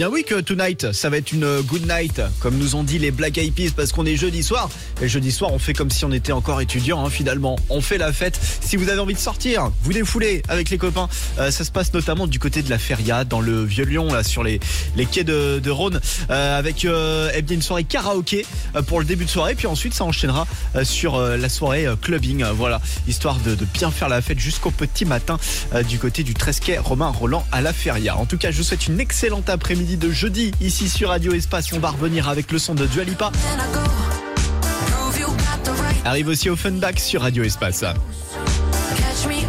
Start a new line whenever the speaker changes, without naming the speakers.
Bien oui que tonight, ça va être une good night, comme nous ont dit les Black Eyed Peas, parce qu'on est jeudi soir. Et jeudi soir, on fait comme si on était encore étudiant, finalement. On fait la fête. Si vous avez envie de sortir, vous défoulez avec les copains. Ça se passe notamment du côté de la Feria, dans le Vieux-Lyon, là, sur les quais de Rhône, avec une soirée karaoké pour le début de soirée. Puis ensuite, ça enchaînera sur la soirée clubbing. Voilà, histoire de bien faire la fête jusqu'au petit matin du côté du 13 quai Romain Roland à la Feria. En tout cas, je vous souhaite une excellente après-midi de jeudi ici sur Radio Espace. On va revenir avec le son de Dua Lipa. Arrive aussi Offenbach sur Radio Espace.